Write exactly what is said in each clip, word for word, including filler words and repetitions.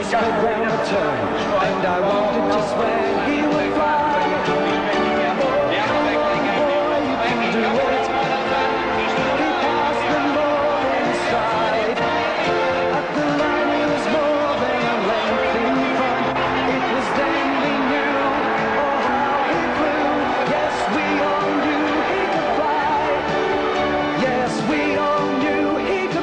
slid down the turn, and I wanted to swear he would fly. Oh, boy, you can do it. He passed the ball inside. At the line he was more than a length in front. It was then we knew, oh how he flew. Yes, we all knew he could fly. Yes, we all knew he could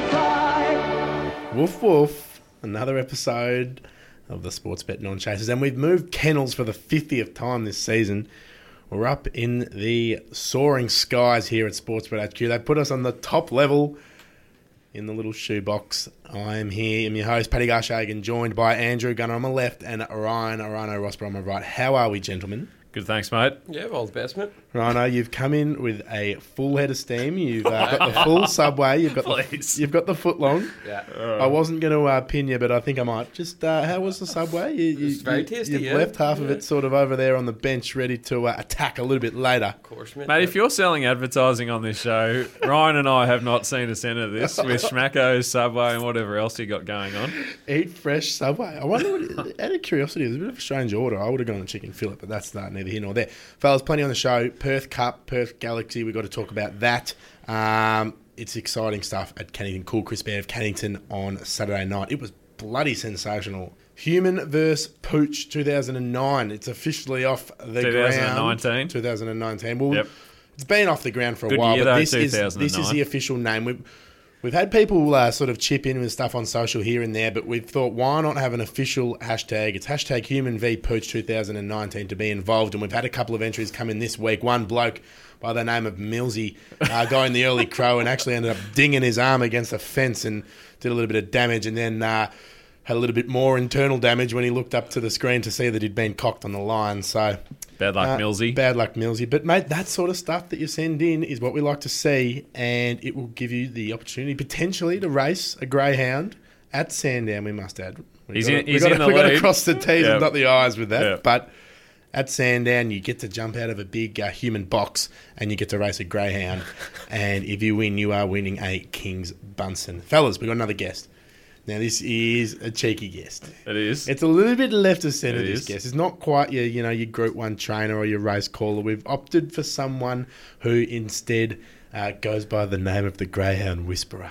fly. Woof woof. Another episode of the Sportsbet Non-Chasers. And we've moved kennels for the fiftieth time this season. We're up in the soaring skies here at Sportsbet H Q. They put us on the top level in the little shoebox. I'm here. I'm your host, Paddy Garshagen, joined by Andrew Gunner on my left and Ryan Arano Rossborough on my right. How are we, gentlemen? Good, thanks, mate. Yeah, well, the best, mate. Rhino, you've come in with a full head of steam. You've uh, got the full Subway. You've got Please. the, you've got the footlong. Yeah. I wasn't going to uh, pin you, but I think I might. Just uh, how was the Subway? You, you, It's very you, tasty, You've yeah. left half of Yeah. it sort of over there on the bench, ready to uh, attack a little bit later. Of course, mate. Mate, if you're selling advertising on this show, Ryan and I have not seen a cent of this with Schmacko's, Subway and whatever else you got going on. Eat fresh Subway. I wonder, what, out of curiosity, it was a bit of a strange order. I would have gone the chicken fillet, but that's uh, neither here nor there. Fellas, plenty on the show. Perth Cup, Perth Galaxy, we've got to talk about that. Um, it's exciting stuff at Cannington. Cool Crisp out of Cannington on Saturday night. It was bloody sensational. Human versus Pooch two thousand nine. It's officially off the twenty nineteen. ground. twenty nineteen. Well, Yep. it's been off the ground for a Good while, year, but though, this is, this is two thousand nine. the official name. We've, we've had people uh, sort of chip in with stuff on social here and there, but we've thought, why not have an official hashtag? It's hashtag Human v Pooch two thousand nineteen to be involved, and we've had a couple of entries come in this week. One bloke by the name of Millsy uh, going the early crow and actually ended up dinging his arm against a fence and did a little bit of damage, and then uh, had a little bit more internal damage when he looked up to the screen to see that he'd been cocked on the line. So Bad luck, uh, Millsy. Bad luck, Millsy. But, mate, that sort of stuff that you send in is what we like to see, and it will give you the opportunity potentially to race a greyhound at Sandown, we must add. We've He's got in- to, he's we've got in to, the we've got to lead. cross the T's Yeah. and dot the I's with that. Yeah. But at Sandown, you get to jump out of a big uh, human box and you get to race a greyhound. And if you win, you are winning a King's Bunsen. Fellas, we've got another guest. Now, this is a cheeky guest. It is. It's a little bit left of centre, It this is. guest. It's not quite your, you know, your Group one trainer or your race caller. We've opted for someone who instead uh, goes by the name of the Greyhound Whisperer.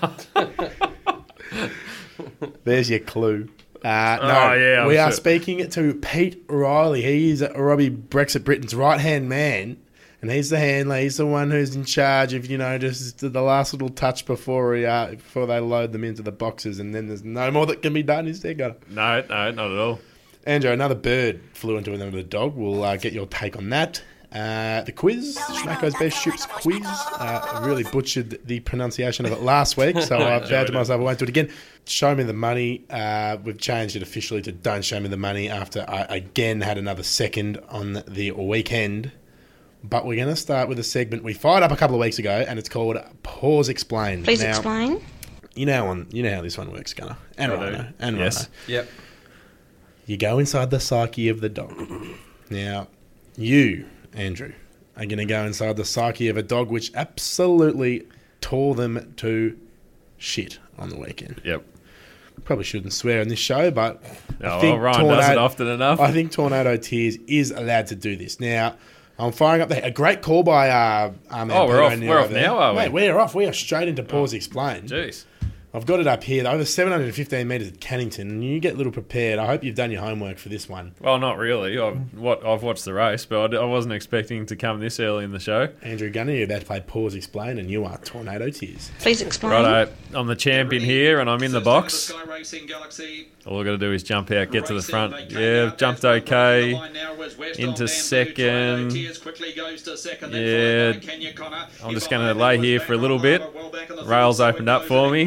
There's your clue. Uh, no, Oh, yeah, I'm we are sure. speaking to Pete Riley. He is Robbie Brexit Britain's right-hand man, and he's the handler. He's the one who's in charge of, you know, just the last little touch before he, uh, before they load them into the boxes, and then there's no more that can be done. Is there, Gunner? No, no, not at all. Andrew, another bird flew into another dog. We'll uh, get your take on that. Uh, the quiz, Schmacko's Best Ships quiz. Uh, I really butchered the pronunciation of it last week, so I vowed to myself I won't do it again. Show me the money. Uh, we've changed it officially to Don't Show Me the Money after I again had another second on the weekend. But we're going to start with a segment we fired up a couple of weeks ago, and it's called Pause Explain. Please Now, explain. You know, on, you know how this one works, Gunner. And I do. Rhino. And Yes. Rhino. Yep. You go inside the psyche of the dog. Now, you, Andrew, are going to go inside the psyche of a dog which absolutely tore them to shit on the weekend. Yep. Probably shouldn't swear on this show, but Oh, I well, think Ryan does it Tornado- often enough. I think Tornado Tears is allowed to do this. Now, I'm firing up the, a great call by uh, our man Oh, we're Peter off- O'Neill we're off over there. now, are we? Mate, we're off. We are straight into Pause Explain. Jeez. I've got it up here. Over seven hundred fifteen metres at Cannington, and you get a little prepared. I hope you've done your homework for this one. Well, not really. I've, what, I've watched the race, but I, d- I wasn't expecting to come this early in the show. Andrew Gunner, you're about to play Pause Explain, and you are Tornado Tears. Please explain. Righto, I'm the champion here, and I'm in the box. All I've got to do is jump out, get to the front. Yeah, I've jumped okay. Into second. Yeah, I'm just going to lay here for a little bit. Rails opened up for me.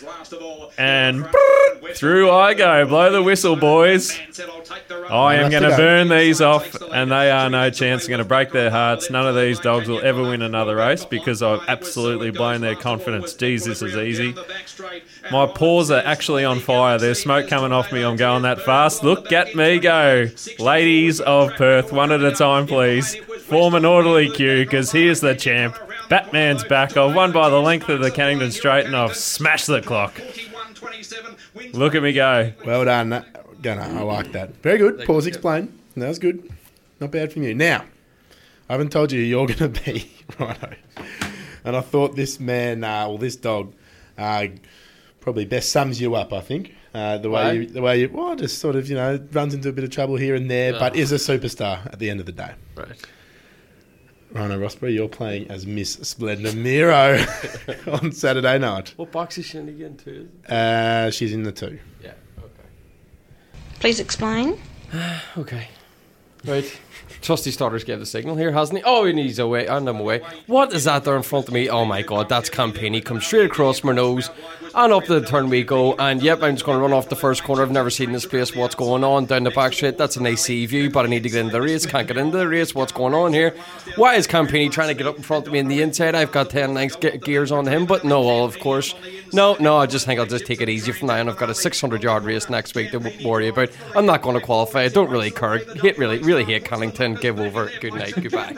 And through I go. Blow the whistle, boys. I am going to burn these off, and they are no chance. I'm going to break their hearts. None of these dogs will ever win another race because I've absolutely blown their confidence. Geez, this is easy. My paws are actually on fire. There's smoke coming off me. I'm going that fast. Look at me go. Ladies of Perth, one at a time, please. Form an orderly queue because here's the champ. Batman's back. I've won by the length of the Cannington Straight, and I've smashed the clock. Look at me go. Well done. gunner. I like that. Very good. Pause, explain. That was good. Not bad from you. Now, I haven't told you who you're going to be, righto. And I thought this man, uh, well, this dog, uh, probably best sums you up, I think. Uh, the way Why? you, the way you, well, just sort of, you know, runs into a bit of trouble here and there, Oh. but is a superstar at the end of the day. Right. Rhino Rossbury, you're playing as Miss Splendor Miro on Saturday night. What box is she in again, too? Uh, she's in the two. Yeah, okay. Please explain. Okay. Right. Trusty Starters gave the signal here, hasn't he? Oh, and he's away. And I'm away. What is that there in front of me? Oh my god, that's Campini. Comes straight across my nose. And up the turn we go. And yep, I'm just going to run off the first corner. I've never seen this place. What's going on? Down the back straight. That's a nice sea view, but I need to get into the race. Can't get into the race. What's going on here? Why is Campini trying to get up in front of me in the inside? I've got ten nice ge- gears on him, but no, of course. No, no, I just think I'll just take it easy from now on. I've got a six hundred yard race next week to w- worry about. I'm not going to qualify. I don't really care. Hate, really, really hate Cannington. Give over. Good night. Goodbye.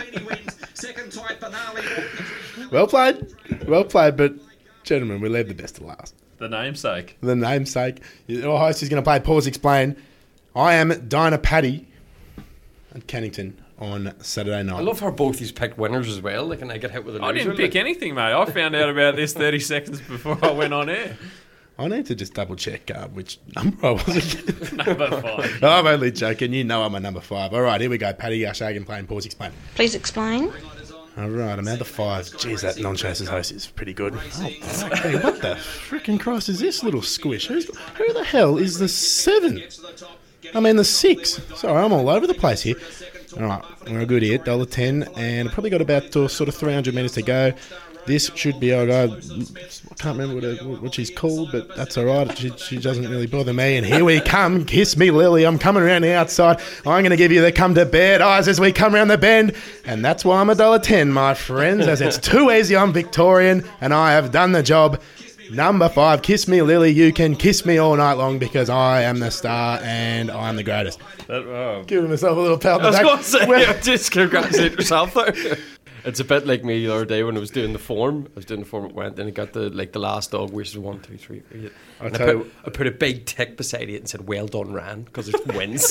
Well played. Well played, but gentlemen, we leave the best to last. The namesake. The namesake. Your host is going to play Pause Explain. I am Dinah Paddy at Cannington on Saturday night. I love how both these picked winners as well. Like, and I get hit with a I didn't loser, pick like. anything, mate. I found out about this thirty seconds before I went on air. I need to just double check uh, which number I was again. Number five. I'm only joking. You know I'm a number five. All right, here we go. Paddy Shagan playing Pause Explain. Please explain. All right, I'm at the five. Jeez, that non-chasers host is pretty good. Oh, okay, what the freaking Christ is this little squish? Who's, who the hell is the seven? I mean the six. Sorry, I'm all over the place here. All right, we're a good hit, one dollar ten, and I've probably got about uh, sort of three hundred metres to go. This should be all right. I can't remember what, her, what she's called, but that's all right. She, she doesn't really bother me. And here we come. Kiss me, Lily. I'm coming around the outside. I'm going to give you the come to bed eyes as we come around the bend. And that's why I'm one dollar ten, my friends, as it's too easy. I'm Victorian, and I have done the job. Number five, Kiss Me, Lily. You can kiss me all night long because I am the star and I'm the greatest. That, oh. Giving myself a little pat on I the was back. going to say, just congratulate yourself there. It's a bit like me the other day when I was doing the form. I was doing the form at Went, and I got the like the last dog, which is one, two, three, eight. I'll And I tell put, you- I put a big tick beside it and said, "Well done, Ran," because it wins.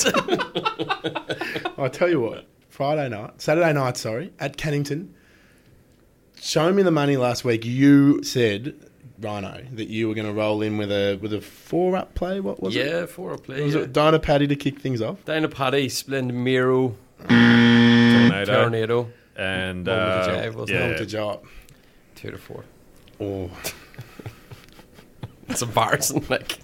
I tell you what, Friday night, Saturday night, sorry, at Cannington, show me the money last week. You said, Rhino, that you were going to roll in with a with a four up play. What was it? yeah, four a play. Was yeah. it Dinah Paddy to kick things off? Dinah Paddy, Splendid Miro, Tornado. Tornado, And Moment uh, to jive, wasn't it? yeah. Moment to job. two to four. Oh, It's embarrassing, like.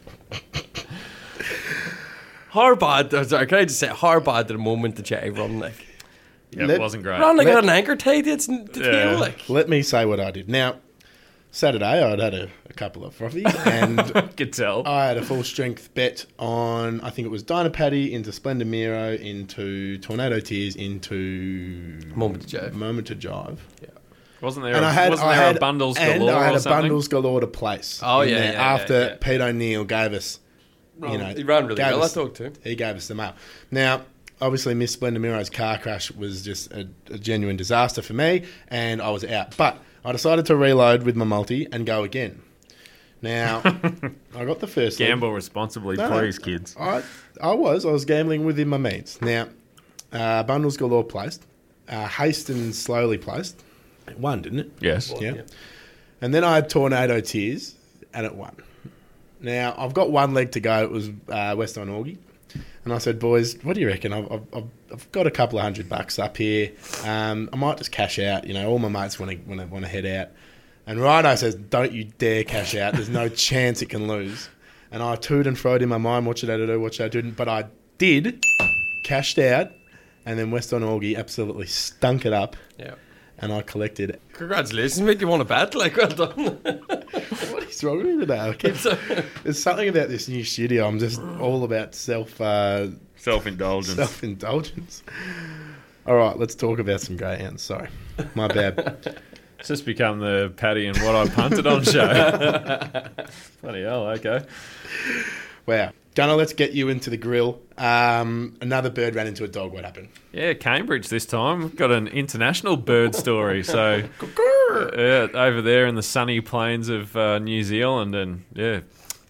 How bad? Sorry, can I just say how bad did a moment to jive run like? Yeah, Let- it wasn't great. Ran like Let- got an anchor tied. It's the Yeah. tail like. let me say what I did. Now, Saturday, I'd had a, a couple of frothies and I could tell. I had a full strength bet on, I think it was Dinah Paddy into Splendor Miro, into Tornado Tears, into Moment to jive. Moment to Jive. Wasn't there, And a, I had, wasn't I there had a bundles and galore I had or a something? bundles galore to place. Oh, in yeah, there yeah, yeah, after yeah. Pete O'Neill gave us, you know, He ran really gave well, us- that dog too. He gave us the mail. Now, obviously, Miss Splendor Miro's car crash was just a, a genuine disaster for me, and I was out. But I decided to reload with my multi and go again. Now, I got the first leg. Gamble responsibly, No, no. please, kids. I, I was. I was gambling within my means. Now, uh, bundles galore placed. Uh, Hastings slowly placed. It won, didn't it? Yes. Yeah. And then I had Tornado Tears, and it won. Now, I've got one leg to go. It was uh, West on Augie. And I said, boys, what do you reckon? I've, I've, I've got a couple of hundred bucks up here. Um, I might just cash out. You know, all my mates want to want to want to head out. And Rhino says, don't you dare cash out. There's no chance it can lose. And I toed and froed in my mind, what should I do, what should I do? But I did, cashed out, and then West on Augie absolutely stunk it up. Yeah. And I collected. Congratulations, mate. You won a bet. Like, well done. What is wrong with me today? I keep, there's something about this new studio. I'm just all about self uh, Self-indulgence. self indulgence. All right, let's talk about some greyhounds. Sorry, my bad. It's just become the Paddy and what I punted on show. Bloody hell, okay. Wow, Gunnar, let's get you into the grill. Um, another bird ran into a dog. What happened? Yeah, Cambridge this time. We've got an international bird story. So, yeah, over there in the sunny plains of uh, New Zealand, and yeah,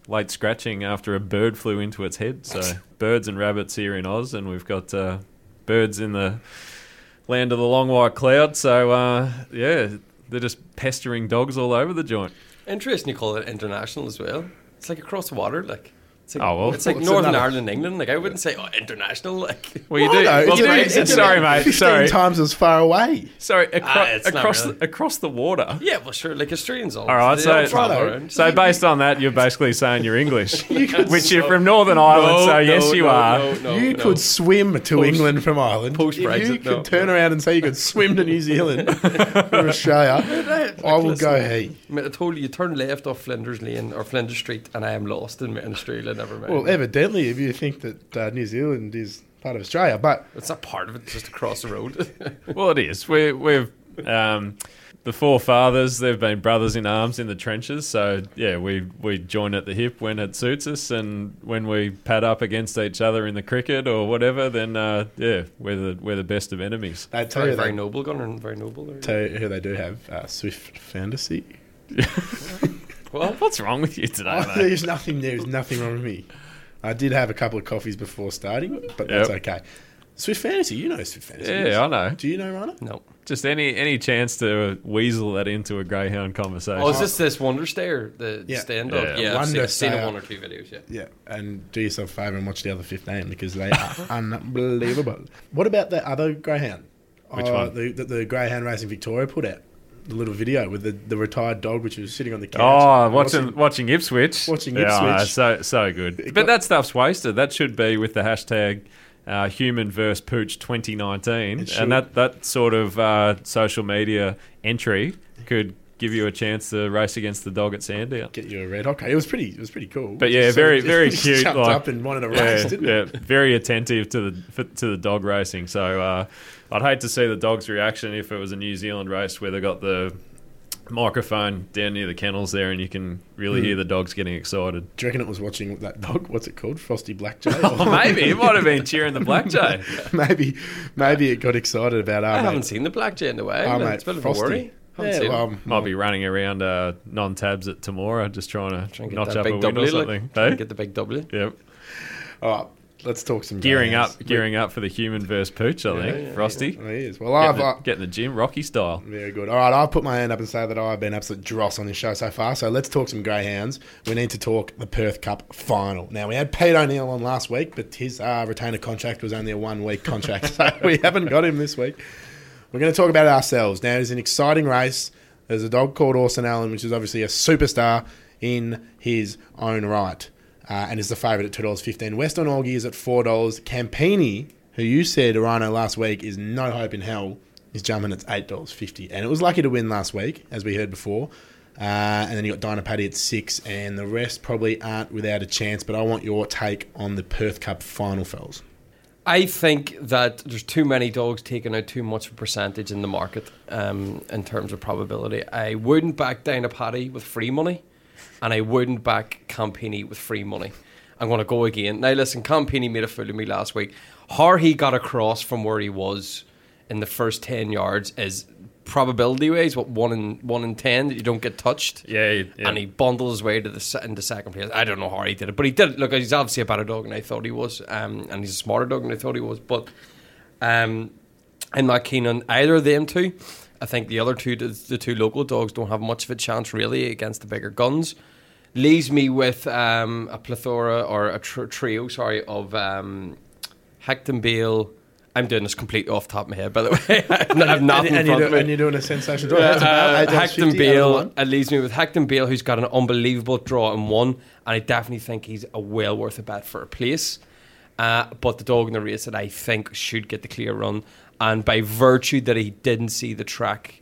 late scratching after a bird flew into its head. So birds and rabbits here in Oz, and we've got uh, birds in the land of the long white cloud. So uh, yeah, they're just pestering dogs all over the joint. Interesting you call it international as well. It's like across the water, like. It's like, Oh, well. it's like It's Northern another- Ireland, England. Like I wouldn't say, oh, international. Like, Well, you Well, do. no, well, it's you about- do- it's sorry, about mate. fifteen Sorry, times as far away. sorry. Acro- Ah, it's not across really. the, across the water. yeah, well, sure, like Australians all. All right, they so- all travel Righto. around. So based on that, you're basically saying you're English, could which you're so- from Northern Ireland. No, so yes, no, you no, are. no, no, you no. could swim to Post- England from Ireland. post-Brexit, If you could no, turn no. around and say you could swim to New Zealand or Australia, I will go he. I mean, I told you, you turn left off Flinders Lane or Flinders Street, and I am lost in, in Australia. Never mind. Well, evidently, if you think that uh, New Zealand is part of Australia, but it's not part of it; it's just across the road. Well, it is. We, we've um, the forefathers. They've been brothers in arms in the trenches. So yeah, we we join at the hip when it suits us, and when we pad up against each other in the cricket or whatever, then uh, yeah, we're the we're the best of enemies. they tell very, you very they, noble, Gunnar, and very noble. There. tell you who they do have uh, Swift Fantasy. Well, what's wrong with you today, Oh, mate? there's nothing. There's nothing wrong with me. I did have a couple of coffees before starting, but that's Yep. okay. Swift Fantasy, you know Swift Fantasy. Yeah, I know. Do you know, Rana? No. Just any any chance to weasel that into a greyhound conversation. Oh, is this this Wonder Stare, the Yeah. stand-up? Yeah. Yeah, I've Wonder seen, I've seen Stare. one or two videos. Yeah. Yeah, and do yourself a favour and watch the other fifteen because they are unbelievable. What about the other greyhound? Which Uh, one? The, the, the Greyhound Racing Victoria put out the little video with the, the retired dog which was sitting on the couch. Oh, and watching watching Ipswich. Watching Yeah, I know, Ipswich. so so good. It But got- that stuff's wasted. That should be with the hashtag uh, Human versus Pooch twenty nineteen, It should. and that that sort of uh, social media entry could give you a chance to race against the dog at Sandown. Get you a red. Okay, it was pretty. It was pretty cool. But yeah, So very it very just cute. Jumped like- up and wanted to yeah, race, didn't yeah, it? very attentive to the f- to the dog racing. So uh, I'd hate to see the dog's reaction if it was a New Zealand race where they got the microphone down near the kennels there, and you can really Hmm. hear the dogs getting excited. Do you reckon it was watching that dog? What's it called? Frosty Black Jay? Oh, maybe it might have been cheering the black jay. maybe, maybe it got excited about. Our I mate, haven't seen the Black Jay in a while. our man. mate It's a bit of a Frosty. worry. Haven't Yeah, seen well, him. Might be running around uh, non-tabs at Tamora, just trying to Trying to get notch that up a big win W. or Like, something. trying to Hey? get the big W. Yep. all right, let's talk some Gearing greyhounds. up, gearing up for the human versus pooch. I think yeah, Frosty. Oh, he is. Well, I've Getting uh, the, getting the gym, Rocky style. very good. All right, I'll put my hand up and say that I've been absolute dross on this show so far. So let's talk some greyhounds. We need to talk the Perth Cup final. Now we had Pete O'Neill on last week, but his uh, retainer contract was only a one-week contract, so we haven't got him this week. We're going to talk about it ourselves. Now it's an exciting race. There's a dog called Orson Allen, which is obviously a superstar in his own right, uh, and is the favourite at two dollars fifteen. Western Augie is at four dollars. Campini, who you said, Rhino, last week, is no hope in hell, is jumping at eight dollars fifty. And it was lucky to win last week, as we heard before. Uh, and then you got Dinah Paddy at six, and the rest probably aren't without a chance. But I want your take on the Perth Cup final, fellas. I think that there's too many dogs taking out too much of a percentage in the market um, in terms of probability. I wouldn't back Dinah Paddy with free money, and I wouldn't back Campini with free money. I'm going to go again. Now, listen, Campini made a fool of me last week. How he got across from where he was in the first ten yards is probability-wise, what, one in, one in ten that you don't get touched. Yeah, yeah. And he bundled his way to the se- into second place. I don't know how he did it, but he did it. Look, he's obviously a better dog than I thought he was, um, and he's a smarter dog than I thought he was. But um, I'm not keen on either of them two. I think the other two, the, the two local dogs, don't have much of a chance really against the bigger guns. Leaves me with um, a plethora or a tr- trio, sorry, of um, Hecton Bale. I'm doing this completely off the top of my head, by the way. I have nothing and, in and, front you're of do, me. and you're doing a sensational draw. That's Uh, about eight dollars Hecton fifty out of Bale. one. It leaves me with Hecton Bale, who's got an unbelievable draw in one, and I definitely think he's a well worth a bet for a place. Uh, but the dog in the race that I think should get the clear run, and by virtue that he didn't see the track,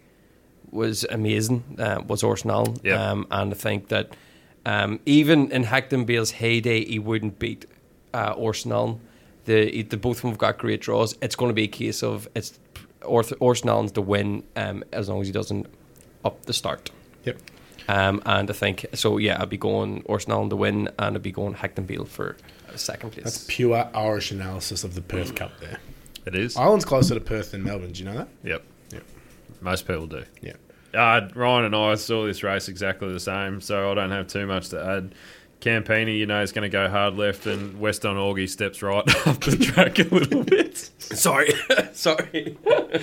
was amazing. Uh, was Orson Allen, Yep. um, and I think that um, even in Hecton Bale's heyday, he wouldn't beat uh, Orson Allen. The, the both of them have got great draws. It's going to be a case of it's Orth- Orson Allen's to win um, as long as he doesn't up the start. Yep. Um, and I think so. Yeah, I'd be going Orson Allen to win, and I'd be going Hecton Bale for uh, second place. That's pure Irish analysis of the Perth Cup there. It is. Ireland's closer to Perth than Melbourne. Do you know that? Yep. Yep. Most people do. Yeah. Uh, Ryan and I saw this race exactly the same, so I don't have too much to add. Campini, you know, is going to go hard left, and Weston Augie steps right up the track a little bit. Sorry, sorry.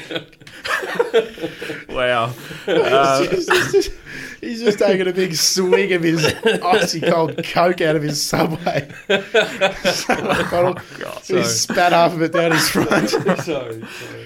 Wow. Uh, he's, just, he's just taking a big swig of his icy cold Coke out of his Subway. Subway bottle. God, he spat half of it down his front. sorry, sorry.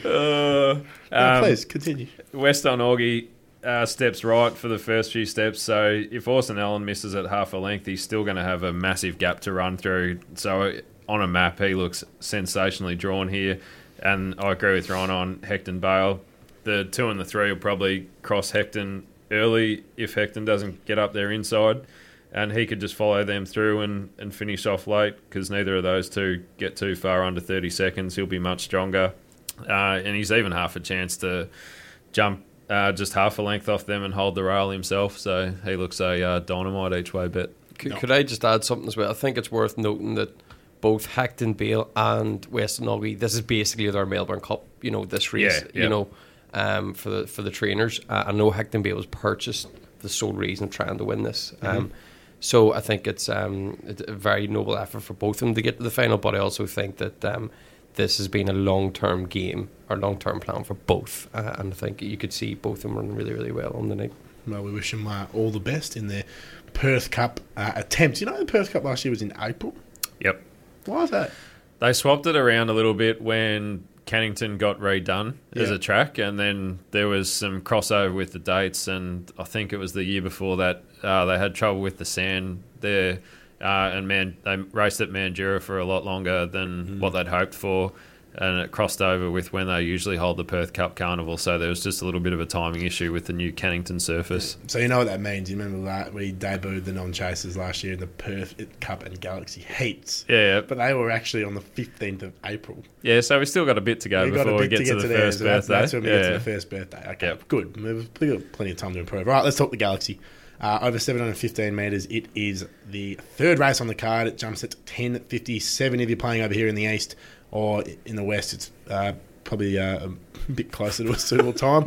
uh, No, um, please, continue. Weston Augie uh, steps right for the first few steps. So if Orson Allen misses at half a length, he's still going to have a massive gap to run through. So on a map, he looks sensationally drawn here. And I agree with Ron on Hecton Bale. The two and the three will probably cross Hecton early if Hecton doesn't get up there inside. And he could just follow them through and, and finish off late, because neither of those two get too far under thirty seconds. He'll be much stronger. Uh, and he's even half a chance to jump uh, just half a length off them and hold the rail himself. So he looks a uh, dynamite each way bet. Could, No. could I just add something as well? I think it's worth noting that both Hecton Bale and Weston Augie, this is basically their Melbourne Cup, you know, this race, Yeah, yeah. you know, um, for the for the trainers. Uh, I know Hecton Bale was purchased for the sole reason of trying to win this. Mm-hmm. Um, so I think it's, um, it's a very noble effort for both of them to get to the final, but I also think that um, this has been a long-term game or long-term plan for both. Uh, and I think you could see both of them running really, really well on the night. Well, we wish them uh, all the best in their Perth Cup uh, attempts. You know, the Perth Cup last year was in April. Yep. Why is that? They swapped it around a little bit when Cannington got redone as Yeah. a track, and then there was some crossover with the dates, and I think it was the year before that uh, they had trouble with the sand there, uh, and man, they raced at Mandurah for a lot longer than Mm-hmm. what they'd hoped for, and it crossed over with when they usually hold the Perth Cup Carnival, so there was just a little bit of a timing issue with the new Cannington surface. So you know what that means. You remember that we debuted the non-chasers last year in the Perth Cup and Galaxy Heats. Yeah, But they were actually on the fifteenth of April. yeah, so we still got a bit to go We've got before a we bit get to to, get to, the there. first So that's, birthday. that's when we yeah. get to the first birthday. Okay, Yep. good. We've got plenty of time to improve. All right, let's talk the Galaxy. Uh, over seven hundred fifteen metres, it is the third race on the card. It jumps at ten fifty-seven if you're playing over here in the east, or in the west, it's uh, probably uh, a bit closer to a suitable time.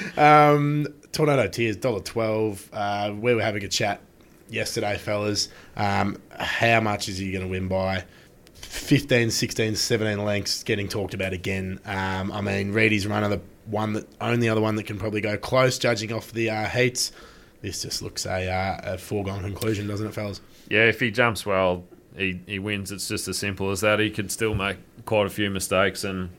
um, Tornado Tears, one dollar twelve. Uh, we were having a chat yesterday, fellas. Um, how much is he going to win by? fifteen, sixteen, seventeen lengths getting talked about again. Um, I mean, Reedy's run of the one that only other one that can probably go close, judging off the uh, heats. This just looks a, uh, a foregone conclusion, doesn't it, fellas? Yeah, if he jumps well, he, he wins. It's just as simple as that. He could still make quite a few mistakes and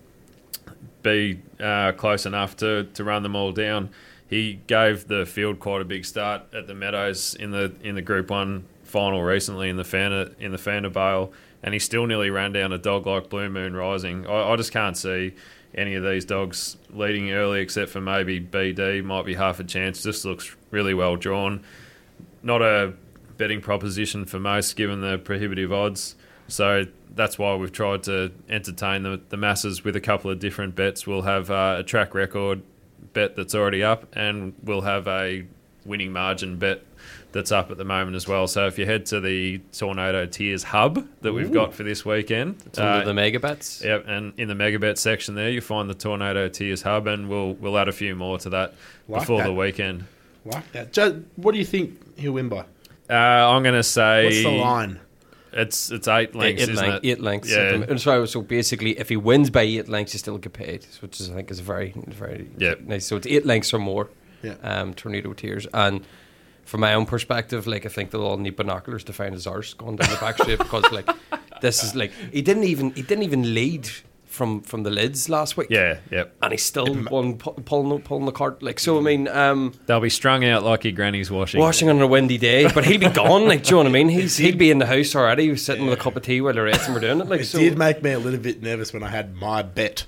be uh, close enough to, to run them all down. He gave the field quite a big start at the Meadows in the in the Group One final recently in the Fana in the Fana Bale, and he still nearly ran down a dog like Blue Moon Rising. I, I just can't see any of these dogs leading early, except for maybe B D. Might be half a chance. Just looks really well drawn. Not a betting proposition for most, given the prohibitive odds. So that's why we've tried to entertain the, the masses with a couple of different bets. We'll have uh, a track record bet that's already up, and we'll have a winning margin bet that's up at the moment as well. So if you head to the Tornado Tiers hub that we've Ooh. got for this weekend, It's under uh, the mega bets. Yep, and in the megabet section there, you find the Tornado Tiers hub, and we'll we'll add a few more to that Like before that. the weekend. Like that. Ju- what do you think he'll win by? Uh, I'm going to say What's the line? It's it's eight lengths, eight, isn't length, it? eight lengths. Yeah. at the- and so, so basically, if he wins by eight lengths, he still get paid, which is, I think is very, very Yep. nice. So it's eight lengths or more. Yeah. Um, Tornado Tiers, and from my own perspective, like I think they'll all need binoculars to find his arse going down the back straight, because like this is like he didn't even he didn't even lead from from the lids last week. Yeah, yep. And he's still one pu- pulling pulling the cart. Like so, I mean, um, They'll be strung out like your granny's washing. washing on a windy day, but he'll be gone. Like, do you know what I mean? He's he'd be in the house already, He was sitting with a cup of tea while the rest of them were doing it. Like, It so did make me a little bit nervous when I had my bet.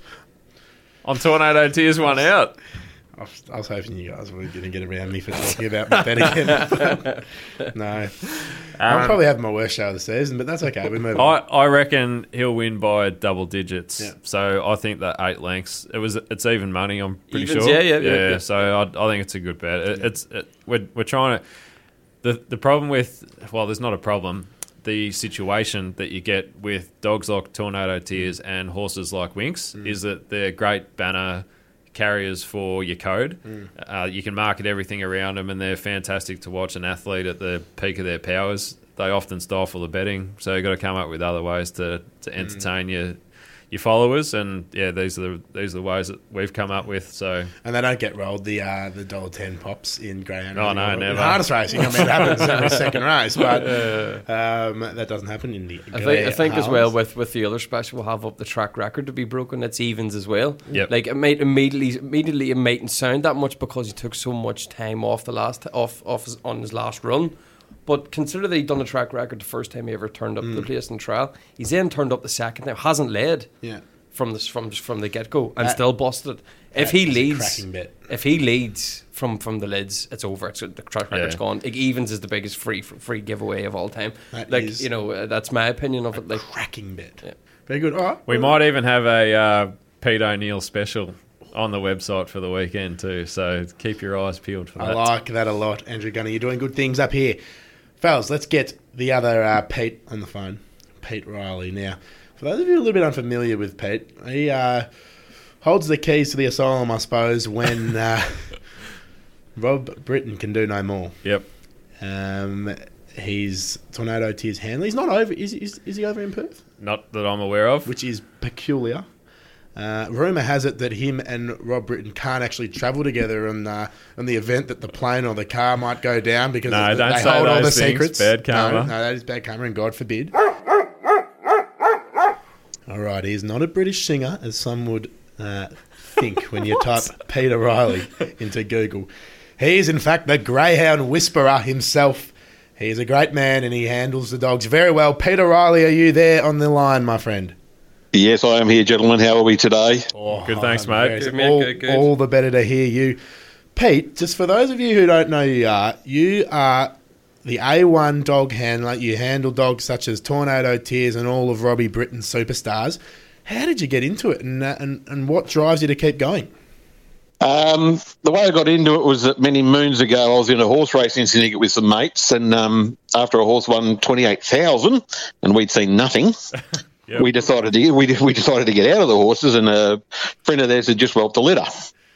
On Tornado Tiers one out. I was, I was hoping you guys were going to get around me for talking about my bet again. No. I'll Um, probably have my worst show of the season, but that's okay. We move I, on. I reckon he'll win by double digits. Yeah. So I think that eight lengths. It was it's even money. I'm pretty Evens, sure. yeah, yeah, yeah, yeah. So I, I think it's a good bet. It, It's it, we're we're trying to. The the problem with well, there's not a problem. The situation that you get with dogs like Tornado Tears and horses like Winx Mm. is that they're great banner carriers for your code. Mm. Uh, you can market everything around them, and they're fantastic to watch an athlete at the peak of their powers. They often stifle the betting, so you've got to come up with other ways to, to entertain mm. your your followers, and yeah, these are the these are the ways that we've come up with. So, and they don't get rolled the uh, the dollar ten pops in greyhound. Oh no, never. In harness racing, I mean, it happens every second race, but um, that doesn't happen in the. I think, I think as well with, with the other special, we'll have up the track record to be broken. It's evens as well. Yep. Like it might immediately immediately it mightn't sound that much because he took so much time off the last off off his, on his last run. But consider that he'd done a track record the first time he ever turned up mm. the place in trial. He's then turned up the second time, hasn't led yeah. from the from from the get go, and uh, still busted it. If he leads, bit. if he leads from, from the lids, it's over. It's, the track record's yeah. gone. Like, evens is the biggest free free giveaway of all time. That like is you know, uh, that's my opinion of a it. Like cracking bit. Yeah. Very good. All right. We might even have a uh, Pete O'Neill special on the website for the weekend too. So keep your eyes peeled for I that. I like that a lot, Andrew Gunner. You're doing good things up here. Fellas, let's get the other uh, Pete on the phone, Pete Riley. Now, for those of you a little bit unfamiliar with Pete, he uh, holds the keys to the asylum, I suppose, when uh, Rob Britton can do no more. Yep. Um, he's Tornado Tears handler. He's not over. Is, is, is he over in Perth? Not that I'm aware of. Which is peculiar. Uh, rumour has it that him and Rob Britton can't actually travel together on, uh, on the event that the plane or the car might go down because no, they, don't they say hold all the those things. secrets. Bad karma. No, no, that is bad karma, and God forbid. All right, he's not a British singer, as some would uh, think when you type Peter Riley into Google. He is, in fact, the greyhound whisperer himself. He is a great man, and he handles the dogs very well. Peter Riley, are you there on the line, my friend? Yes, I am here, gentlemen. How are we today? Oh, good, thanks, mate. Good, all, good, good. all the better to hear you. Pete, just for those of you who don't know who you are, you are the A one dog handler. You handle dogs such as Tornado Tears and all of Robbie Britton's superstars. How did you get into it, and, uh, and, and what drives you to keep going? Um, the way I got into it was that many moons ago I was in a horse racing syndicate with some mates, and um, after a horse won twenty-eight thousand and we'd seen nothing... Yep. We decided to we we decided to get out of the horses, and a friend of theirs had just whelped a litter.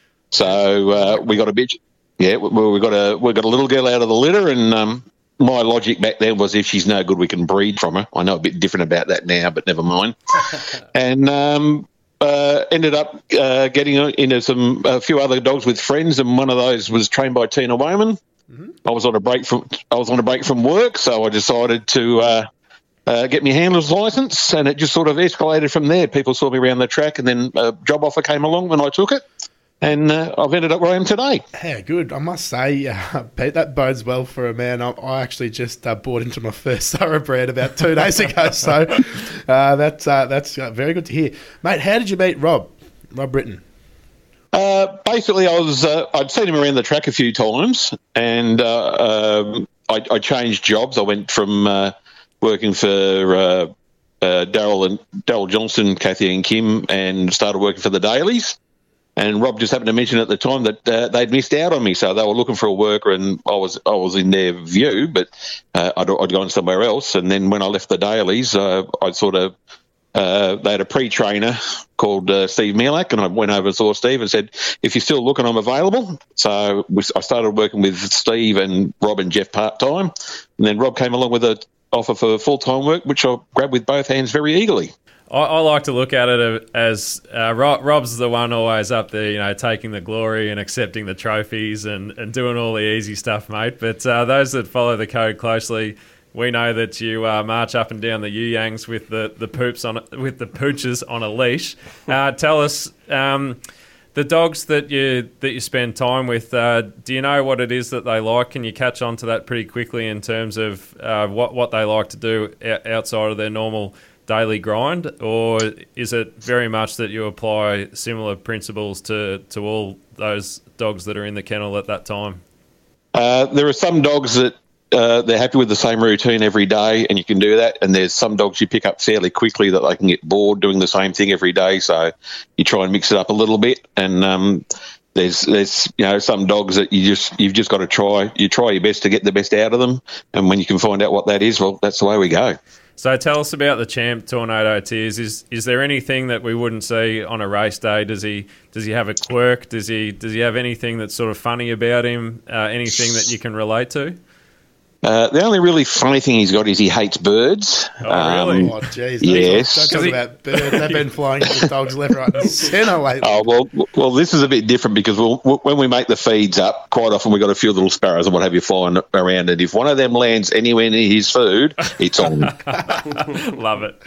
So uh, we got a bitch. Yeah, we, we got a we got a little girl out of the litter, and um, my logic back then was if she's no good, we can breed from her. I know a bit different about that now, but never mind. and um, uh, ended up uh, getting into some a few other dogs with friends, and one of those was trained by Tina Wayman. Mm-hmm. I was on a break from I was on a break from work, so I decided to. Uh, Uh, get my handler's licence, and it just sort of escalated from there. People saw me around the track, and then a job offer came along when I took it, and uh, I've ended up where I am today. Yeah, good. I must say, uh, Pete, that bodes well for a man. I, I actually just uh, bought into my first thoroughbred about two days ago, so uh, that's uh, that's uh, very good to hear. Mate, how did you meet Rob, Rob Britton? Uh, basically, I was uh, I'd seen him around the track a few times, and uh, um, I, I changed jobs. I went from... Uh, working for uh, uh, Daryl and Daryl Johnson, Kathy and Kim, and started working for the dailies. And Rob just happened to mention at the time that uh, they'd missed out on me, so they were looking for a worker, and I was I was in their view, but uh, I'd, I'd gone somewhere else. And then when I left the dailies, uh, I sort of uh, they had a pre-trainer called uh, Steve Mielak, and I went over and saw Steve and said, "If you're still looking, I'm available." So we, I started working with Steve and Rob and Jeff part time, and then Rob came along with a offer for full-time work, which I grabbed with both hands very eagerly. I, I like to look at it as uh, Rob, Rob's the one always up there, you know, taking the glory and accepting the trophies and, and doing all the easy stuff, mate. But uh, those that follow the code closely, we know that you uh, march up and down the Yuyangs with the, the poops on with the pooches on a leash. Uh, tell us. Um, The dogs that you that you spend time with, uh, do you know what it is that they like? Can you catch on to that pretty quickly in terms of uh, what, what they like to do outside of their normal daily grind? Or is it very much that you apply similar principles to, to all those dogs that are in the kennel at that time? Uh, there are some dogs that uh, they're happy with the same routine every day, and you can do that. And there's some dogs you pick up fairly quickly that they can get bored doing the same thing every day. So you try and mix it up a little bit. And um, there's there's you know some dogs that you just you've just got to try. You try your best to get the best out of them, and when you can find out what that is, well, that's the way we go. So tell us about the champ, Tornado Tears. Is is there anything that we wouldn't see on a race day? Does he does he have a quirk? Does he does he have anything that's sort of funny about him? Uh, anything that you can relate to? Uh, the only really funny thing he's got is he hates birds. Oh, really? Um, Oh, jeez. Yes. Don't talk he- about birds. They've been flying into the dogs left, right, and centre lately. Oh well, well, this is a bit different because we'll, when we make the feeds up, quite often we've got a few little sparrows and what have you flying around, and if one of them lands anywhere near his food, it's on. Love it.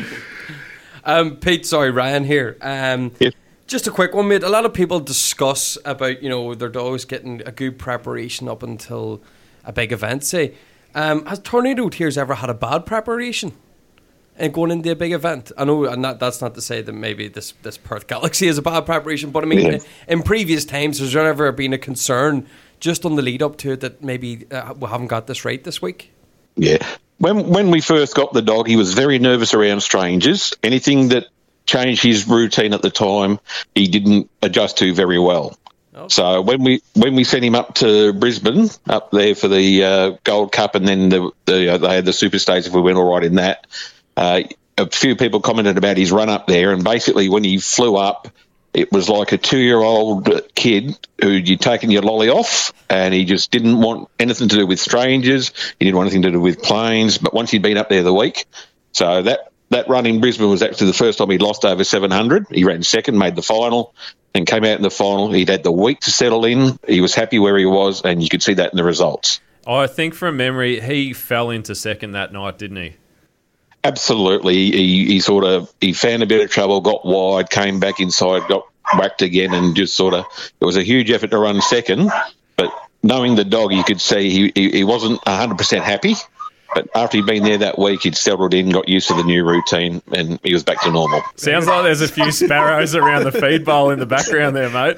Um, Pete, sorry, Ryan here. Um, Yes. Just a quick one, mate. A lot of people discuss about, you know, their dogs getting a good preparation up until a big event, say. Um, has Tornado Tears ever had a bad preparation and going into a big event? I know, and that, that's not to say that maybe this, this Perth Galaxy is a bad preparation, but I mean, Yeah. in, in previous times, has there ever been a concern just on the lead up to it that maybe uh, we haven't got this right this week? Yeah. When when we first got the dog, he was very nervous around strangers. Anything that changed his routine at the time, he didn't adjust to very well. Okay. So when we when we sent him up to Brisbane, up there for the uh, Gold Cup, and then the, the uh, they had the Super States, if we went all right in that, uh, a few people commented about his run up there, and basically when he flew up, it was like a two-year-old kid who you'd taken your lolly off, and he just didn't want anything to do with strangers. He didn't want anything to do with planes. But once he'd been up there the week, so that, that run in Brisbane was actually the first time he'd lost over seven hundred. He ran second, made the final, and came out in the final. He'd had the week to settle in. He was happy where he was, and you could see that in the results. I think from memory, he fell into second that night, didn't he? Absolutely. He, he sort of he found a bit of trouble, got wide, came back inside, got whacked again, and just sort of it was a huge effort to run second. But knowing the dog, you could see he, he, he wasn't one hundred percent happy. But after he'd been there that week, he'd settled in, got used to the new routine, and he was back to normal. Sounds like there's a few sparrows around the feed bowl in the background there, mate.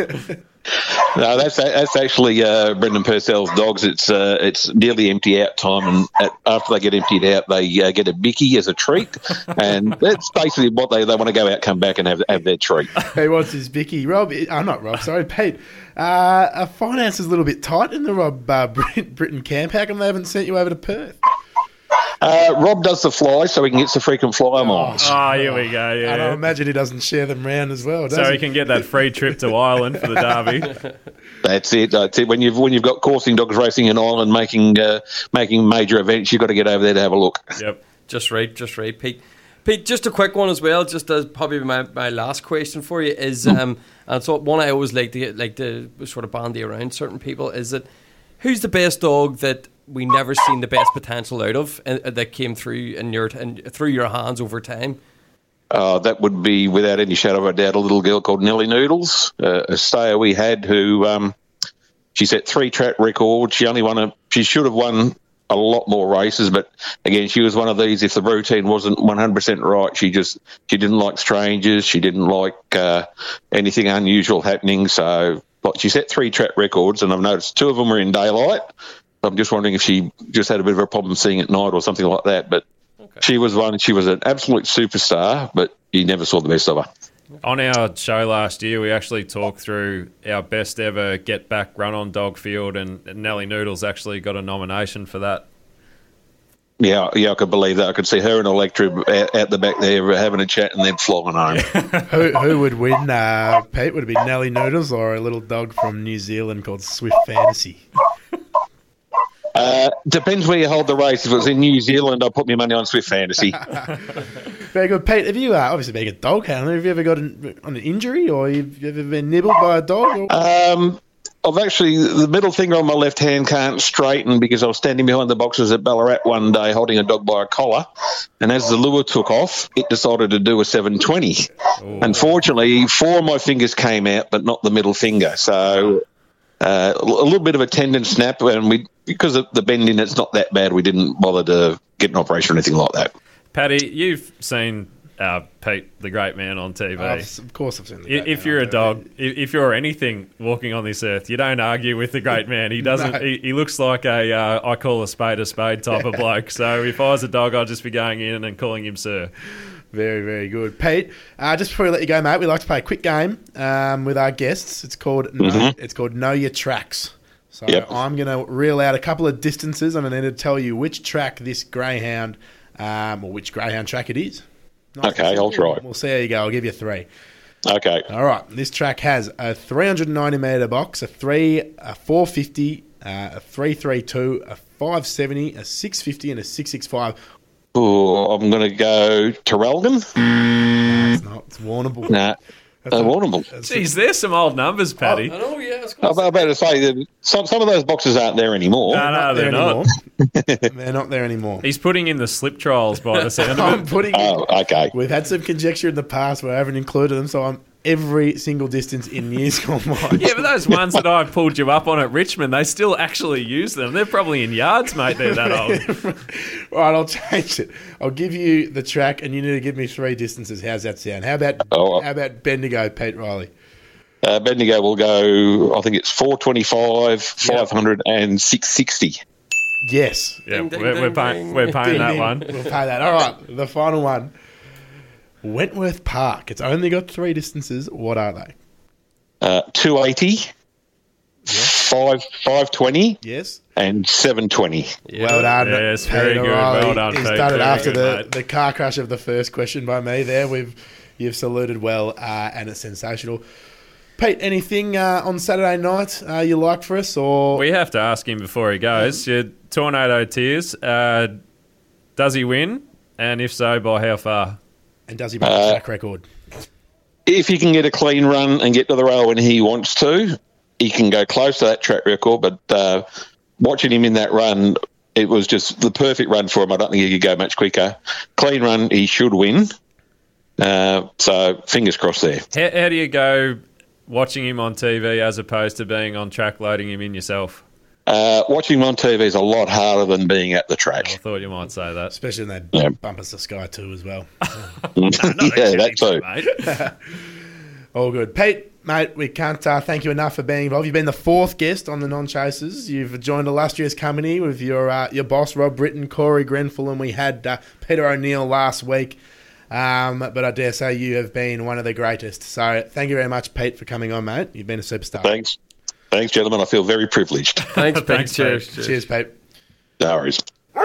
No, that's that's actually uh, Brendan Purcell's dogs. It's uh, it's nearly empty out time, and at, after they get emptied out, they uh, get a bicky as a treat, and that's basically what they, they want to go out, come back, and have have their treat. Hey, what's his Vicky? Rob, oh, not Rob, sorry, Pete. Uh, our finance is a little bit tight in the Rob uh, Brit- Britain camp. How come they haven't sent you over to Perth? Uh, Rob does the fly, so he can get some frequent flyer miles. Oh, here we go, And I yeah. imagine he doesn't share them round as well, does So he? he can get that free trip to Ireland for the Derby. That's it. That's it. When you've when you've got coursing dogs racing in Ireland, making uh, making major events, you've got to get over there to have a look. Yep. Just right, just right, Pete. Pete, just a quick one as well. Just as probably my, my last question for you is, um, and so one I always like to get, like to sort of bandy around certain people is that who's the best dog that we never seen the best potential out of uh, that came through in your in, through your hands over time? Uh, that would be, without any shadow of a doubt, a little girl called Nellie Noodles, uh, a stayer we had who um, she set three track records. She only won a. She should have won a lot more races, but again, she was one of these. If the routine wasn't one hundred percent right, she just she didn't like strangers. She didn't like uh, anything unusual happening. So, but she set three track records, and I've noticed two of them were in daylight. I'm just wondering if she just had a bit of a problem seeing at night or something like that. But Okay. she was one. She was an absolute superstar, but you never saw the best of her. On our show last year, we actually talked through our best ever get back run on dog field, and Nellie Noodles actually got a nomination for that. Yeah, yeah, I could believe that. I could see her and Electra out, out the back there having a chat and then flying home. who, who would win, uh, Pete? Would it be Nellie Noodles or a little dog from New Zealand called Swift Fantasy? Uh, depends where you hold the race. If it was in New Zealand, I'll put my money on Swift Fantasy. Very good, Pete. Have you, uh, obviously being a dog handler, have you ever got an, an injury or you've you ever been nibbled by a dog? Or? Um, I've actually, the middle finger on my left hand can't straighten because I was standing behind the boxes at Ballarat one day holding a dog by a collar, and as the lure took off, it decided to do a seven twenty. Ooh. Unfortunately, four of my fingers came out, but not the middle finger. So uh, a little bit of a tendon snap, and we because of the bending, it's not that bad. We didn't bother to get an operation or anything like that. Paddy, you've seen uh, Pete, the great man, on T V. Oh, of course I've seen the I- great If man you're on a T V. dog, i- if you're anything walking on this earth, you don't argue with the great man. He doesn't. No. he, he looks like a uh, I call a spade a spade type of bloke. So if I was a dog, I'd just be going in and calling him sir. Very, very good. Pete, uh, just before we let you go, mate, we like to play a quick game um, with our guests. It's called know, Mhm. it's called Know Your Tracks. So Yep. I'm going to reel out a couple of distances and I need to tell you which track this greyhound um, or which greyhound track it is. Nice Okay, and I'll simple. try. We'll see how you go. I'll give you three. Okay. All right. This track has a three hundred ninety metre box, a three, a four fifty, uh, a three thirty-two, a five seventy, a six fifty, and a six sixty-five. Ooh, I'm going to go Terrelgan. No, it's not. It's Warrnambool. Nah, That's uh, a- Warrnambool. that's Geez, there's some old numbers, Paddy. I know, yeah. It's I was about to say that some some of those boxes aren't there anymore. No, no, not they're there not. anymore. They're not there anymore. He's putting in the slip trials by the sound of I'm it. putting. Oh, okay. We've had some conjecture in the past where I haven't included them, so I'm every single distance in years gone by. Yeah, but those ones that I pulled you up on at Richmond, they still actually use them. They're probably in yards, mate. They're that old. Right, I'll change it. I'll give you the track, and you need to give me three distances. How's that sound? How about Oh, how about Bendigo, Pete Riley? Uh, Bendigo will go, I think it's four twenty-five, five hundred, and six sixty. Yes. Yeah, Ding, ding, we're, we're, ding, pay- ding. we're paying Ding, that ding. one. We'll pay that. All right, the final one. Wentworth Park. It's only got three distances. What are they? Uh, two eighty, five, five twenty, Yes. and seven twenty. Well done. Yes, very Peter good. Riley. Well done, He's Pete. done it Very after good, the, mate. the car crash of the first question by me there. We've You've saluted well, uh, and it's sensational. Pete, anything uh, on Saturday night uh, you like for us? Or We have to ask him before he goes. Your Tornado Tears, uh, does he win? And if so, by how far? And does he break the Uh, track record? If he can get a clean run and get to the rail when he wants to, he can go close to that track record. But uh, watching him in that run, it was just the perfect run for him. I don't think he could go much quicker. Clean run, he should win. Uh, so fingers crossed there. How, how do you go watching him on T V as opposed to being on track loading him in yourself? Uh, watching him on T V is a lot harder than being at the I track. thought you might say that. Especially in that Yeah. Bumpers to Sky too as well. yeah, that too. Mate. All good. Pete, mate, we can't uh, thank you enough for being involved. You've been the fourth guest on the Non-Chasers. You've joined illustrious company with your uh, your boss, Rob Britton, Corey Grenfell, and we had uh, Peter O'Neill last week. Um, but I dare say you have been one of the greatest. So thank you very much, Pete, for coming on, mate. You've been a superstar. Thanks. Thanks, gentlemen. I feel very privileged. Thanks, Pete. Thanks, Cheers. Pete. Cheers, Pete. No worries.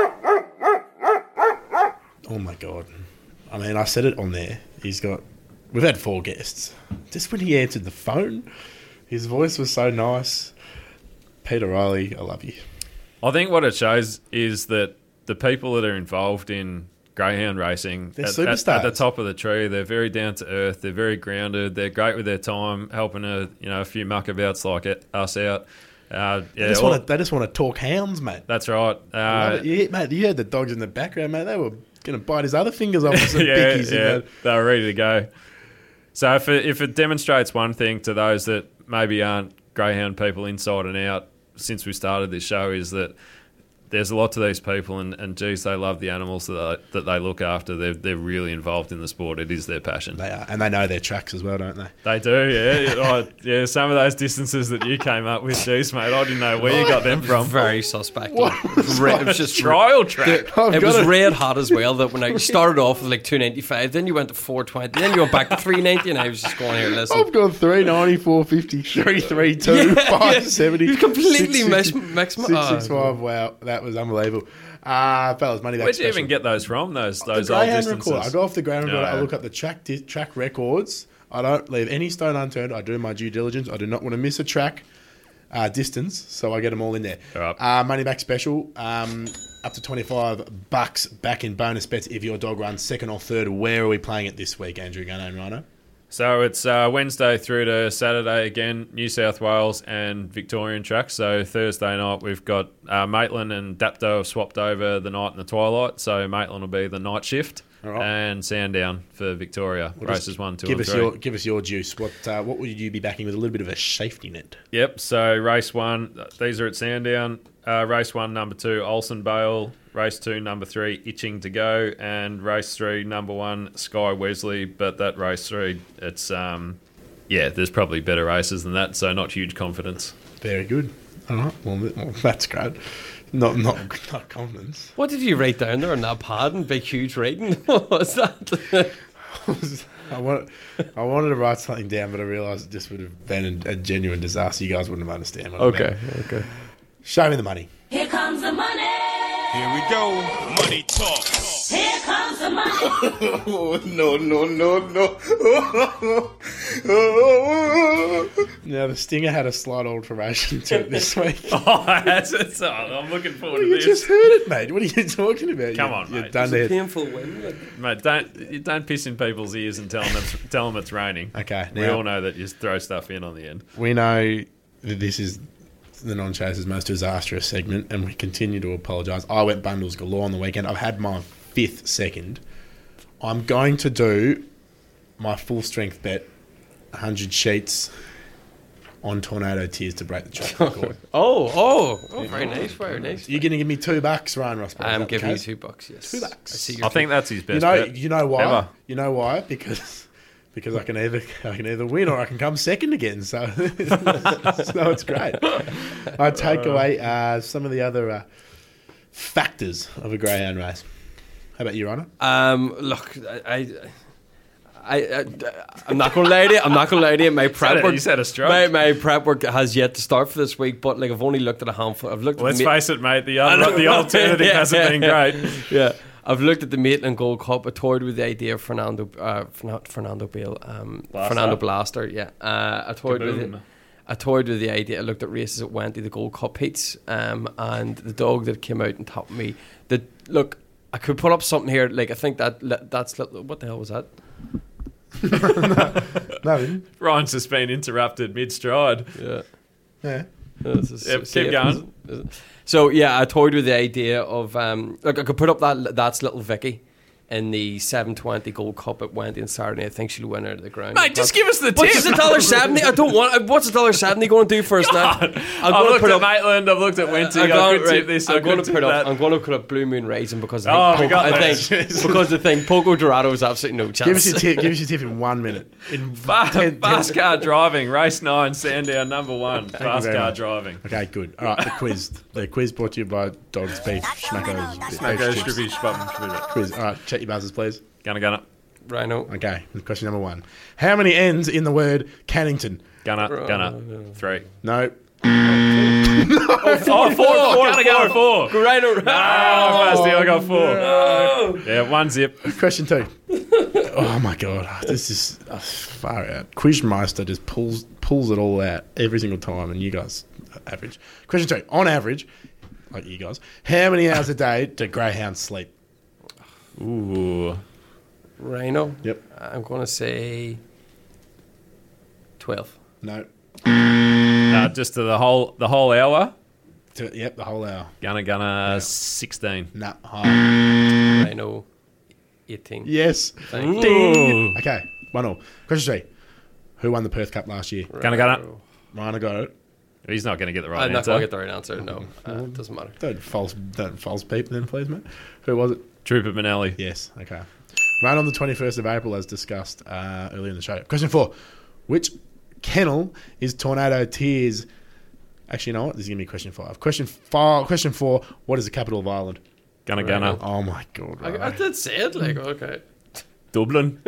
Oh, my God. I mean, I said it on there. He's got... We've had four guests. Just when he answered the phone, his voice was so nice. Peter Riley, I love you. I think what it shows is that the people that are involved in greyhound racing They're at, at, at superstars. the top of the tree, they're very down to earth, they're very grounded, they're great with their time, helping a you know a few muckabouts like it, us out. Uh, They yeah, just, all- want to, they just want to talk hounds, mate. that's right. Love Uh, it. You, mate, you heard the dogs in the background, mate. They were going to bite his other fingers off with some yeah, pickies. yeah, You know. they were ready to go. So if it, if it demonstrates one thing to those that maybe aren't greyhound people inside and out since we started this show, is that there's a lot to these people, and, and geez, they love the animals that they, that they look after. They're, they're really involved in the sport. It is their passion. They are, and they know their tracks as well, don't they? They do, yeah. Oh, yeah, some of those distances that you came up with, geez, mate, I didn't know where you got them from. Very suspect. Like, it was re- it was just Trial track. I've It got was it. red hot as well. That when I started off with like two ninety five, then you went to four twenty, then you went back to three ninety, and I was just going here. Listen, I've got three ninety, four fifty, three thirty-two, Yeah, five seventy. You completely six mixed- sixty, mixed my- six oh. sixty-five. Wow, that was unbelievable. Uh, fellas, money back Where'd you special. even get those from, those the those old greyhound distances? record. I go off the ground record. No. I look up the track di- track records. I don't leave any stone unturned. I do my due diligence. I do not want to miss a track uh, distance, so I get them all in there. All right. Uh, money back special, um, up to twenty-five bucks back in bonus bets if your dog runs second or third. Where are we playing it this week, Andrew Gunnar and Rhino? So it's uh, Wednesday through to Saturday again, New South Wales and Victorian tracks. So Thursday night we've got uh, Maitland and Dapto have swapped over the night and the twilight. So Maitland will be the night shift, All right. and Sandown for Victoria. Well, Races just one, two, give and us three. your give us your juice. What uh, what would you be backing with a little bit of a safety net? Yep. So race one, these are at Sandown. Uh, race one, number two, Olsen Bale. Race two, number three, Itching to Go, and race three, number one, Sky Wesley. But that race three, it's um, yeah, there's probably better races than that, so not huge confidence. Very good. All right. Well, th- well that's great. Not not not confidence. what did you write down there on that pad in big, huge writing? What was that? I wanted, I wanted to write something down, but I realised it just would have been a, a genuine disaster. You guys wouldn't have understand what I okay, meant. okay. Show me the money. Here comes the money. Here we go. Money talk. Here comes the money. Oh, no, no, no, no. Now, the Stinger had a slight alteration to it this week. Oh, that's it. I'm looking forward to You this. just heard it, mate. What are you talking about? Come you, on, you're mate. done It's a there. painful win. Like. Mate, don't you don't piss in people's ears and tell them it's, tell them it's raining. Okay, we now- all know that you just throw stuff in on the end. We know that this is the non-chasers' most disastrous segment, and we continue to apologise. I went bundles galore on the weekend. I've had my fifth second. I'm going to do my full strength bet, one hundred sheets on Tornado Tears to break the track record. Oh, oh, oh, very nice, very nice. You're going to give me two bucks, Ryan Ross? I'm giving you two bucks. Yes, Two bucks. I see I your think that's his best You know, bet. you know why? Ever. You know why? Because because I can either I can either win or I can come second again. So, so it's great. I take away uh, some of the other uh, factors of a greyhound race. How about you, Ryan? Um, look, I, I, I, I'm not gonna lie to you. I'm not gonna lie to you. My prep it, work, you said a stroke. My, my prep work has yet to start for this week. But like, I've only looked at a handful. I've looked. Let's at the ma- face it, mate. The other, the alternative Yeah, hasn't yeah, been yeah. great. Yeah, I've looked at the Maitland Gold Cup. I toyed with the idea of Fernando, uh, not Fernando Bale, um, Blaster. Fernando Blaster. Yeah, uh, I toyed with it. Kaboom. I toyed with the idea. I looked at races at Wenty, the Gold Cup heats, um, and the dog that came out and topped me. The look, I could put up something here. Like I think that that's what the hell was that? No, Ryan's just been interrupted mid-stride. Yeah. yeah. This is Yep, safe. keep going. So yeah, I toyed with the idea of um, look, I could put up that that's little Vicky in the seven twenty Gold Cup at Wenty on Saturday. I think she'll win out of the ground. Mate, just give us the What's tip. a dollar seventy? I don't want. What's a dollar seventy going to do for us now? I'm I've gonna looked put at up. Maitland, I've looked at Wenty, I'm I going, could right, tip this, I I'm going could to tip put up. that. I'm going to put up Blue Moon Rising because I Oh, think, we got I that. think because I think Poco Dorado is absolutely no chance. Give us your tip. Give us your tip in one minute. In Fast, ten- ten- fast car driving, race nine, Sandown number one. you Fast very car much. driving. Okay, good. All right, the quiz. The quiz brought to you by Dog's Beef Schmacko's Beef Smacko, Chips. Strippy, Shpum, Shpum. Quiz. All right, check your buzzers, please. Gunner, gunner, Rhino. Okay, question number one. How many N's in the word Cannington? gunner, gunner. Three. No. Oh, four, four, gunner, gunner, four. Rhino. Oh, fast I got four. Yeah, one zip. Question two. Oh my god, this is uh, far out. Quizmeister just pulls pulls it all out every single time, and you guys are average. Question two. On average, like you guys, how many hours a day do greyhounds sleep? Ooh. Rhino. Yep. I'm going to say twelve. No. Uh, just to the whole the whole hour. To, yep, the whole hour. Gunner, gunner, sixteen. No. High. Rhino. eighteen. Yes. Thank you. Ding. Okay. One all. Question three. Who won the Perth Cup last year? Gunner, gunner. Ryan, I got it. He's not going to get the right I'm not answer. going to get the right answer. No, uh, it doesn't matter. Don't false, don't false peep then, please, mate. Who was it? Trooper Benelli. Yes. Okay. Run on the twenty-first of April, as discussed uh, earlier in the show. Question four. Which kennel is Tornado Tears? Actually, you know what? This is going to be question five. Question five. Question four. What is the capital of Ireland? Gunner, Right. gunner. Oh, my God. I, Right. I did say it. Like, okay. Dublin.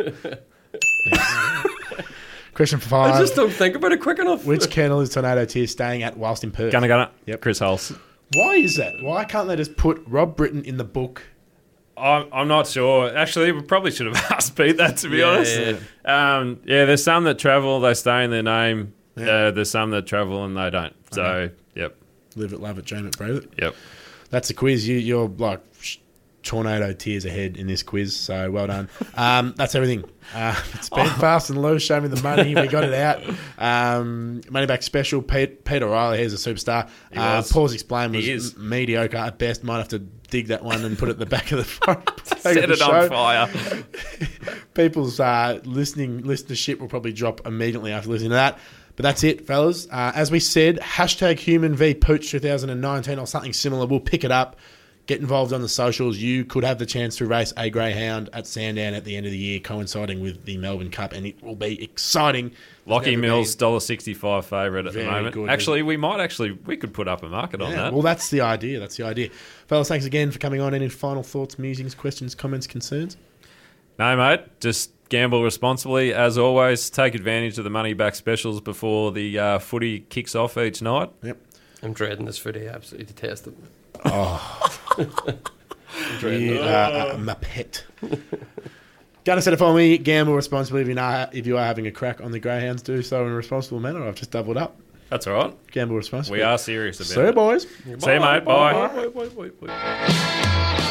Question I five. just don't think about it quick enough. Which kennel is Tornado Tears staying at whilst in Perth? Gunner, gunner. Yep. Chris Hulse. Why is that? Why can't they just put Rob Britton in the book? I'm, I'm not sure. Actually, we probably should have asked Pete that, to be Yeah, honest. yeah. Um, yeah, there's some that travel, they stay in their name. Yeah. Uh, there's some that travel and they don't. So, Okay. yep, Live it, love it, dream it, brave it. yep. That's a quiz. You, you're like sh- tornado tears ahead in this quiz, so well done. Um, that's everything. Uh, it's been fast and loose. Show me the money. We got it out. Um, money back special. Pete, Peter O'Reilly, here's a superstar. He Uh, was. Paul's explain was He is. m- mediocre at best. Might have to dig that one and put it at the back of the front. Set of the it on show. fire. People's uh, listening listenership will probably drop immediately after listening to that. But that's it, fellas. Uh, as we said, hashtag Human v Pooch twenty nineteen or something similar. We'll pick it up. Get involved on the socials. You could have the chance to race a greyhound at Sandown at the end of the year, coinciding with the Melbourne Cup, and it will be exciting. Lockie It's Mills, gonna one dollar sixty-five favourite at Very the moment. good. Actually, we might actually, we could put up a market be- on Yeah, that. well, that's the idea. That's the idea. Fellas, thanks again for coming on. Any final thoughts, musings, questions, comments, concerns? No, mate. Just gamble responsibly. As always, take advantage of the money back specials before the uh, footy kicks off each night. Yep. I'm dreading this footy. I absolutely detest it. Oh. You are a muppet. Gonna set it for me. Gamble responsibly. If you, know, if you are having a crack on the greyhounds, do so in a responsible manner. I've just doubled up. That's all right. Gamble responsibly. We are serious about See you, it. boys. See you, mate. Bye. Bye, bye, bye, bye, bye.